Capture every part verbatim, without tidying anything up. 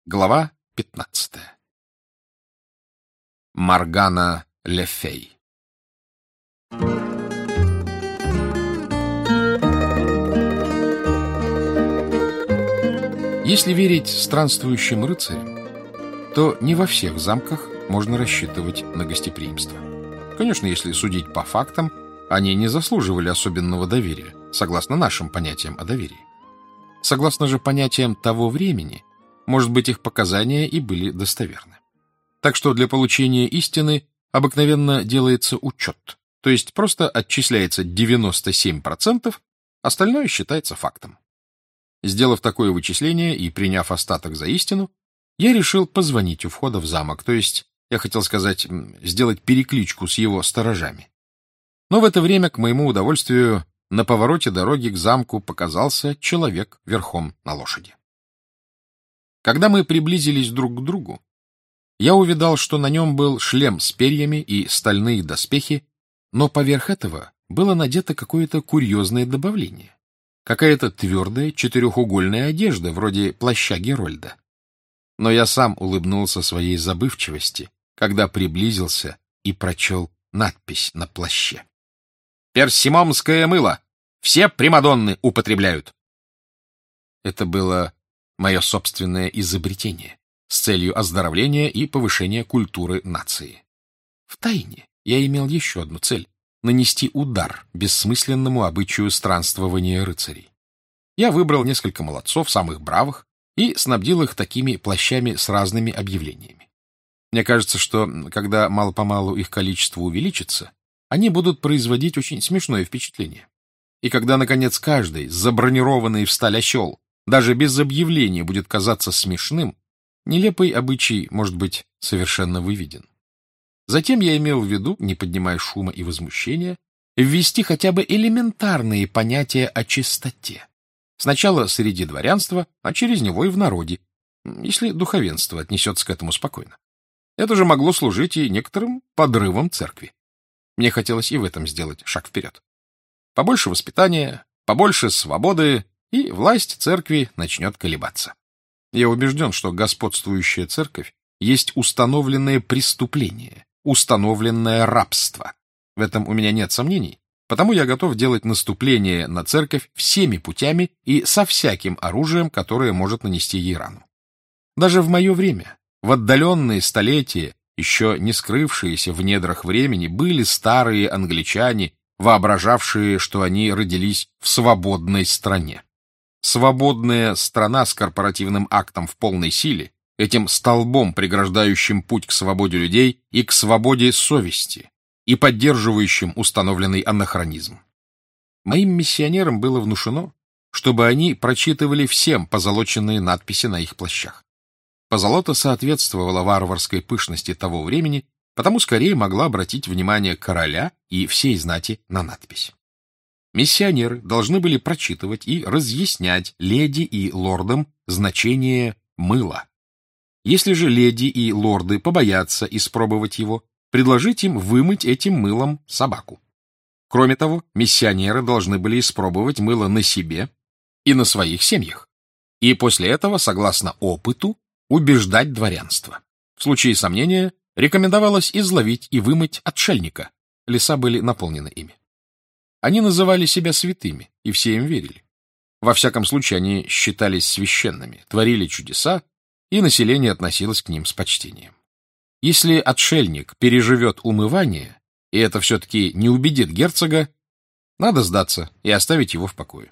Глава пятнадцатая. Моргана Ле Фей. Если верить странствующим рыцарям, то не во всех замках можно рассчитывать на гостеприимство. Конечно, если судить по фактам, они не заслуживали особенного доверия, согласно нашим понятиям о доверии. Согласно же понятиям того времени, может быть, их показания и были достоверны. Так что для получения истины обыкновенно делается учет, то есть просто отчисляется девяносто семь процентов, остальное считается фактом. Сделав такое вычисление и приняв остаток за истину, я решил позвонить у входа в замок, то есть, я хотел сказать, сделать перекличку с его сторожами. Но в это время, к моему удовольствию, на повороте дороги к замку показался человек верхом на лошади. Когда мы приблизились друг к другу, я увидал, что на нем был шлем с перьями и стальные доспехи, но поверх этого было надето какое-то курьезное добавление, какая-то твердая четырехугольная одежда, вроде плаща Герольда. Но я сам улыбнулся своей забывчивости, когда приблизился и прочел надпись на плаще. «Персимомское мыло! Все примадонны употребляют!» Это было мое собственное изобретение с целью оздоровления и повышения культуры нации. Втайне я имел еще одну цель — нанести удар бессмысленному обычаю странствования рыцарей. Я выбрал несколько молодцов, самых бравых, и снабдил их такими плащами с разными объявлениями. Мне кажется, что, когда мало-помалу их количество увеличится, они будут производить очень смешное впечатление. И когда, наконец, каждый, забронированный в сталь осел, даже без объявления будет казаться смешным, нелепый обычай может быть совершенно выведен. Затем я имел в виду, не поднимая шума и возмущения, ввести хотя бы элементарные понятия о чистоте. Сначала среди дворянства, а через него и в народе, если духовенство отнесется к этому спокойно. Это же могло служить и некоторым подрывом церкви. Мне хотелось и в этом сделать шаг вперед. Побольше воспитания, побольше свободы, и власть церкви начнет колебаться. Я убежден, что господствующая церковь есть установленное преступление, установленное рабство. В этом у меня нет сомнений, потому я готов делать наступление на церковь всеми путями и со всяким оружием, которое может нанести ей рану. Даже в мое время, в отдаленные столетия, еще не скрывшиеся в недрах времени, были старые англичане, воображавшие, что они родились в свободной стране. Свободная страна с корпоративным актом в полной силе, этим столбом, преграждающим путь к свободе людей и к свободе совести, и поддерживающим установленный анахронизм. Моим миссионерам было внушено, чтобы они прочитывали всем позолоченные надписи на их плащах. Позолота соответствовала варварской пышности того времени, потому скорее могла обратить внимание короля и всей знати на надпись. Миссионеры должны были прочитывать и разъяснять леди и лордам значение мыла. Если же леди и лорды побоятся испробовать его, предложить им вымыть этим мылом собаку. Кроме того, миссионеры должны были испробовать мыло на себе и на своих семьях, и после этого, согласно опыту, убеждать дворянство. В случае сомнения рекомендовалось изловить и вымыть отшельника. Леса были наполнены ими. Они называли себя святыми, и все им верили. Во всяком случае, они считались священными, творили чудеса, и население относилось к ним с почтением. Если отшельник переживет умывание, и это все-таки не убедит герцога, надо сдаться и оставить его в покое.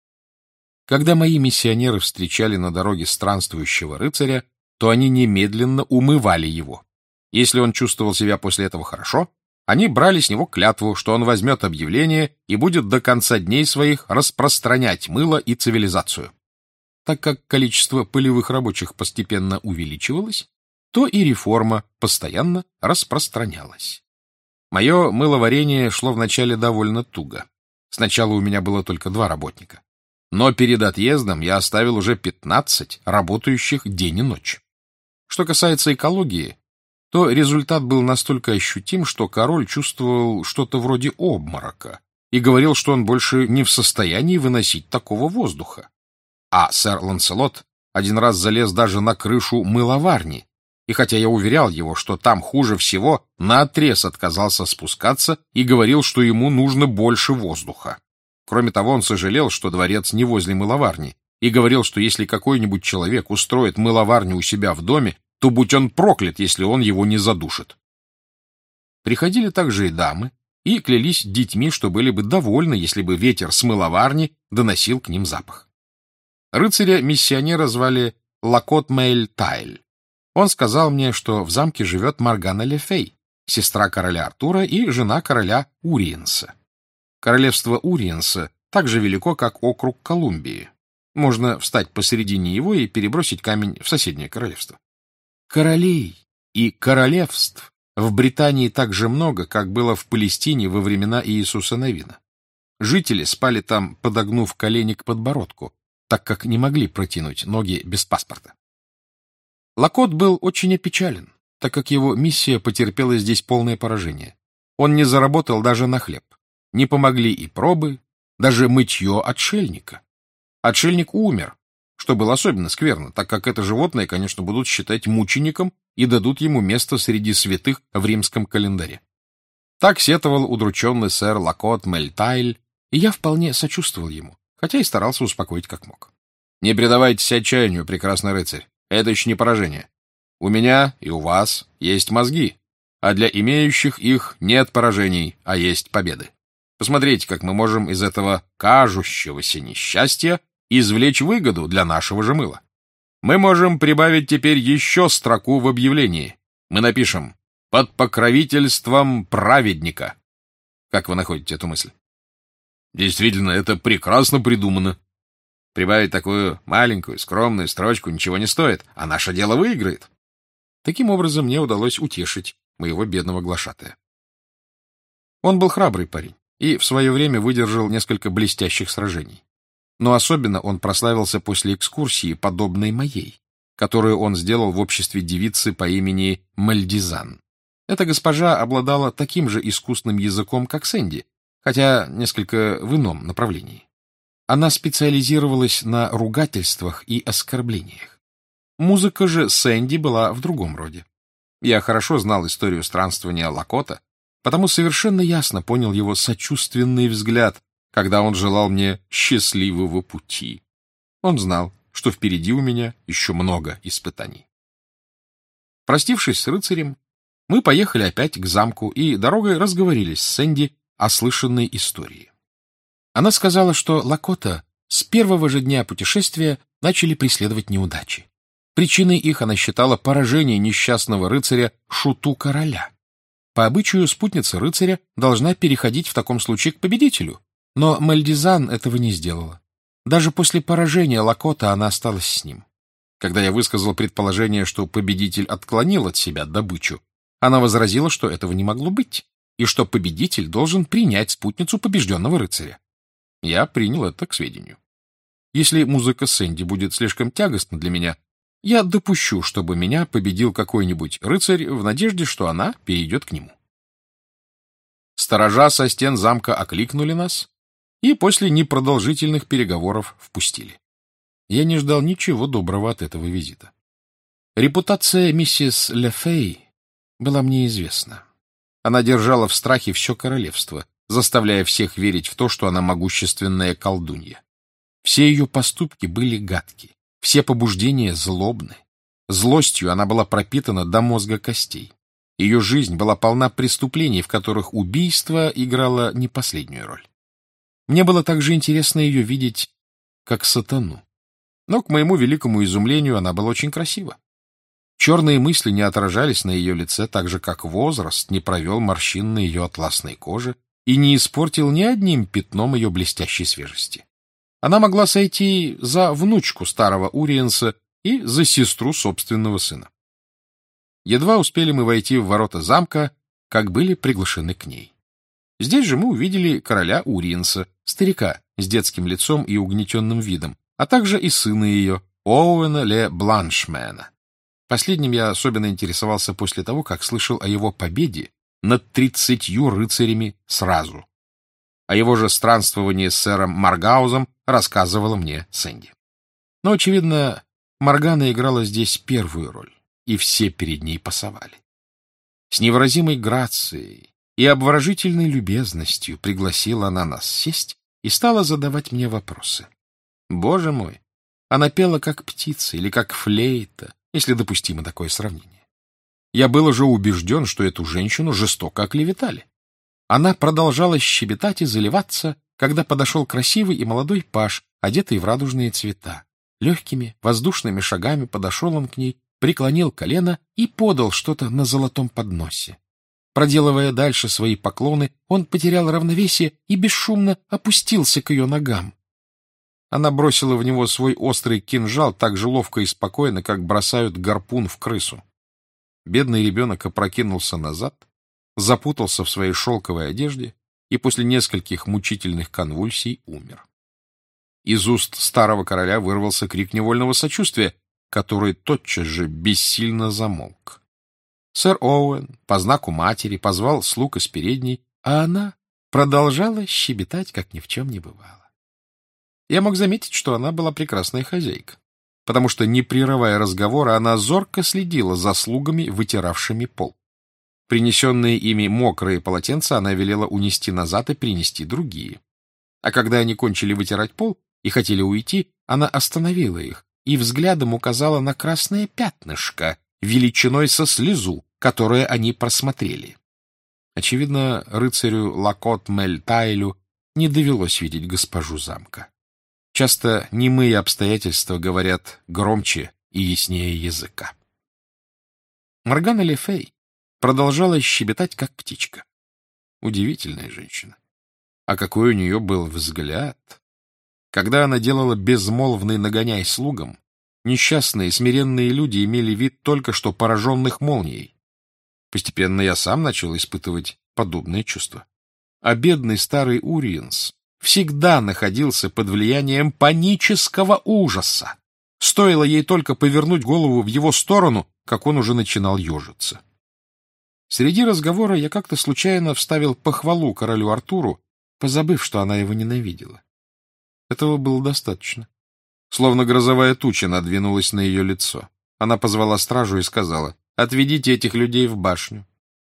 Когда мои миссионеры встречали на дороге странствующего рыцаря, то они немедленно умывали его. Если он чувствовал себя после этого хорошо, они брали с него клятву, что он возьмет объявление и будет до конца дней своих распространять мыло и цивилизацию. Так как количество полевых рабочих постепенно увеличивалось, то и реформа постоянно распространялась. Мое мыловарение шло вначале довольно туго. Сначала у меня было только два работника. Но перед отъездом я оставил уже пятнадцать работающих день и ночь. Что касается экологии, то результат был настолько ощутим, что король чувствовал что-то вроде обморока и говорил, что он больше не в состоянии выносить такого воздуха. А сэр Ланселот один раз залез даже на крышу мыловарни, и хотя я уверял его, что там хуже всего, наотрез отказался спускаться и говорил, что ему нужно больше воздуха. Кроме того, он сожалел, что дворец не возле мыловарни, и говорил, что если какой-нибудь человек устроит мыловарню у себя в доме, то будь он проклят, если он его не задушит. Приходили также и дамы, и клялись детьми, что были бы довольны, если бы ветер с мыловарни доносил к ним запах. Рыцаря-миссионера звали Лакот Мейль-Тайль. Он сказал мне, что в замке живет Моргана Ле Фей, сестра короля Артура и жена короля Уриенса. Королевство Уриенса так же велико, как округ Колумбии. Можно встать посередине его и перебросить камень в соседнее королевство. Королей и королевств в Британии так же много, как было в Палестине во времена Иисуса Навина. Жители спали там, подогнув колени к подбородку, так как не могли протянуть ноги без паспорта. Лакот был очень опечален, так как его миссия потерпела здесь полное поражение. Он не заработал даже на хлеб. Не помогли и пробы, даже мытье отшельника. Отшельник умер, что было особенно скверно, так как это животное, конечно, будут считать мучеником и дадут ему место среди святых в римском календаре. Так сетовал удрученный сэр Лакот Мейль-Тайль, и я вполне сочувствовал ему, хотя и старался успокоить как мог. Не предавайтесь отчаянию, прекрасный рыцарь. Это еще не поражение. У меня и у вас есть мозги, а для имеющих их нет поражений, а есть победы. Посмотрите, как мы можем из этого кажущегося несчастья извлечь выгоду для нашего же мыла. Мы можем прибавить теперь еще строку в объявлении. Мы напишем «Под покровительством праведника». Как вы находите эту мысль? Действительно, это прекрасно придумано. Прибавить такую маленькую, скромную строчку ничего не стоит, а наше дело выиграет. Таким образом, мне удалось утешить моего бедного глашатая. Он был храбрый парень и в свое время выдержал несколько блестящих сражений. Но особенно он прославился после экскурсии, подобной моей, которую он сделал в обществе девицы по имени Мальдизан. Эта госпожа обладала таким же искусным языком, как Сэнди, хотя несколько в ином направлении. Она специализировалась на ругательствах и оскорблениях. Музыка же Сэнди была в другом роде. Я хорошо знал историю странствования Лакота, потому совершенно ясно понял его сочувственный взгляд, когда он желал мне счастливого пути. Он знал, что впереди у меня еще много испытаний. Простившись с рыцарем, мы поехали опять к замку и дорогой разговорились с Сэнди о слышанной истории. Она сказала, что Лакота с первого же дня путешествия начали преследовать неудачи. Причиной их она считала поражение несчастного рыцаря Шуту короля. По обычаю спутница рыцаря должна переходить в таком случае к победителю, но Мальдизан этого не сделала. Даже после поражения Лакота она осталась с ним. Когда я высказал предположение, что победитель отклонил от себя добычу, она возразила, что этого не могло быть, и что победитель должен принять спутницу побежденного рыцаря. Я принял это к сведению. Если музыка Сэнди будет слишком тягостна для меня, я допущу, чтобы меня победил какой-нибудь рыцарь в надежде, что она перейдет к нему. Сторожа со стен замка окликнули нас и после непродолжительных переговоров впустили. Я не ждал ничего доброго от этого визита. Репутация миссис Ле Фей была мне известна. Она держала в страхе все королевство, заставляя всех верить в то, что она могущественная колдунья. Все ее поступки были гадки, все побуждения злобны. Злостью она была пропитана до мозга костей. Ее жизнь была полна преступлений, в которых убийство играло не последнюю роль. Мне было также интересно ее видеть как сатану. Но, к моему великому изумлению, она была очень красива. Черные мысли не отражались на ее лице, так же, как возраст не провел морщин на ее атласной коже и не испортил ни одним пятном ее блестящей свежести. Она могла сойти за внучку старого Уриенса и за сестру собственного сына. Едва успели мы войти в ворота замка, как были приглашены к ней. Здесь же мы увидели короля Уриенса, старика с детским лицом и угнетенным видом, а также и сына ее, Оуэна Ле Бланшмена. Последним я особенно интересовался после того, как слышал о его победе над тридцатью рыцарями сразу. О его же странствовании с сэром Маргаузом рассказывала мне Сэнди. Но, очевидно, Моргана играла здесь первую роль, и все перед ней пасовали. С невыразимой грацией и обворожительной любезностью пригласила она нас сесть и стала задавать мне вопросы. Боже мой! Она пела как птица или как флейта, если допустимо такое сравнение. Я был уже убежден, что эту женщину жестоко оклеветали. Она продолжала щебетать и заливаться, когда подошел красивый и молодой паж, одетый в радужные цвета. Легкими, воздушными шагами подошел он к ней, преклонил колено и подал что-то на золотом подносе. Проделывая дальше свои поклоны, он потерял равновесие и бесшумно опустился к ее ногам. Она бросила в него свой острый кинжал так же ловко и спокойно, как бросают гарпун в крысу. Бедный ребенок опрокинулся назад, запутался в своей шелковой одежде и после нескольких мучительных конвульсий умер. Из уст старого короля вырвался крик невольного сочувствия, который тотчас же бессильно замолк. Сэр Оуэн по знаку матери позвал слуг из передней, а она продолжала щебетать, как ни в чем не бывало. Я мог заметить, что она была прекрасная хозяйка, потому что, не прерывая разговора, она зорко следила за слугами, вытиравшими пол. Принесенные ими мокрые полотенца она велела унести назад и принести другие. А когда они кончили вытирать пол и хотели уйти, она остановила их и взглядом указала на красное пятнышко величиной со слезу, которое они просмотрели. Очевидно, рыцарю Лакот-Мель-Тайлю не довелось видеть госпожу замка. Часто немые обстоятельства говорят громче и яснее языка. Моргана Le Fay продолжала щебетать, как птичка. Удивительная женщина. А какой у нее был взгляд! Когда она делала безмолвный нагоняй слугам, несчастные, смиренные люди имели вид только что пораженных молнией. Постепенно я сам начал испытывать подобные чувства. А бедный старый Уриенс всегда находился под влиянием панического ужаса. Стоило ей только повернуть голову в его сторону, как он уже начинал ежиться. Среди разговора я как-то случайно вставил похвалу королю Артуру, позабыв, что она его ненавидела. Этого было достаточно. Словно грозовая туча надвинулась на ее лицо. Она позвала стражу и сказала: «Отведите этих людей в башню».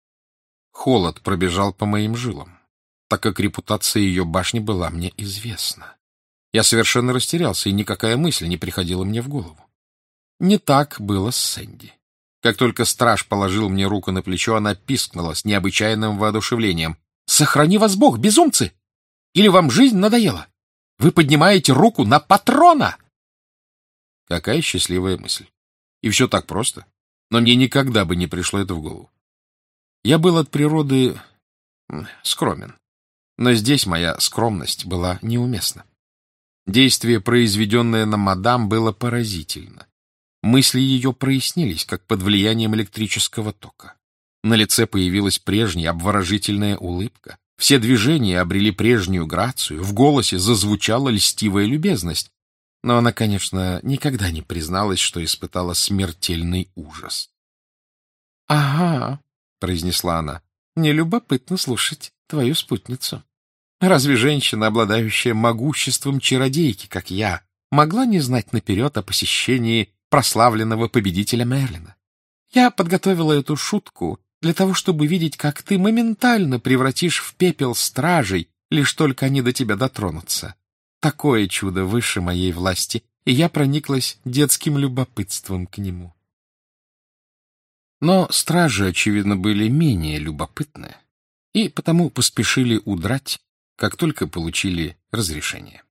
Холод пробежал по моим жилам, так как репутация ее башни была мне известна. Я совершенно растерялся, и никакая мысль не приходила мне в голову. Не так было с Сэнди. Как только страж положил мне руку на плечо, она пискнула с необычайным воодушевлением: «Сохрани вас Бог, безумцы! Или вам жизнь надоела? Вы поднимаете руку на патрона!» Какая счастливая мысль! И все так просто, но мне никогда бы не пришло это в голову. Я был от природы скромен, но здесь моя скромность была неуместна. Действие, произведенное на мадам, было поразительно. Мысли ее прояснились, как под влиянием электрического тока. На лице появилась прежняя обворожительная улыбка. Все движения обрели прежнюю грацию, в голосе зазвучала льстивая любезность. Но она, конечно, никогда не призналась, что испытала смертельный ужас. — Ага, — произнесла она, — мне любопытно слушать твою спутницу. Разве женщина, обладающая могуществом чародейки, как я, могла не знать наперед о посещении прославленного победителя Мерлина? Я подготовила эту шутку для того, чтобы видеть, как ты моментально превратишь в пепел стражей, лишь только они до тебя дотронутся. Такое чудо выше моей власти, и я прониклась детским любопытством к нему. Но стражи, очевидно, были менее любопытны, и потому поспешили удрать, как только получили разрешение.